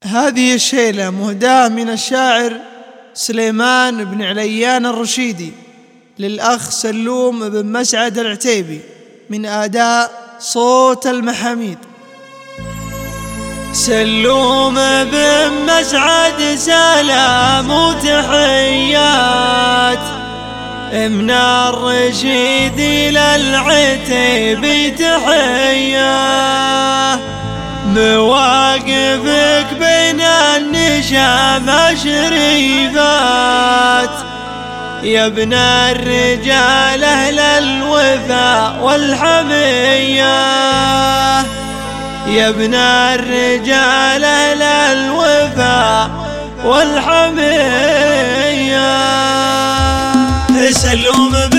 هذه الشيلة مهداة من الشاعر سليمان بن عليان الرشيدي للأخ سلوم بن مسعد العتيبي من أداء صوت المحاميد. سلوم بن مسعد سلام وتحيات من الرشيد للعتيبي تحيات، مواقفك بين النشام شريفات يا ابن الرجال أهل الوفاء والحمية، يا ابن الرجال أهل الوفاء والحمية. سلوم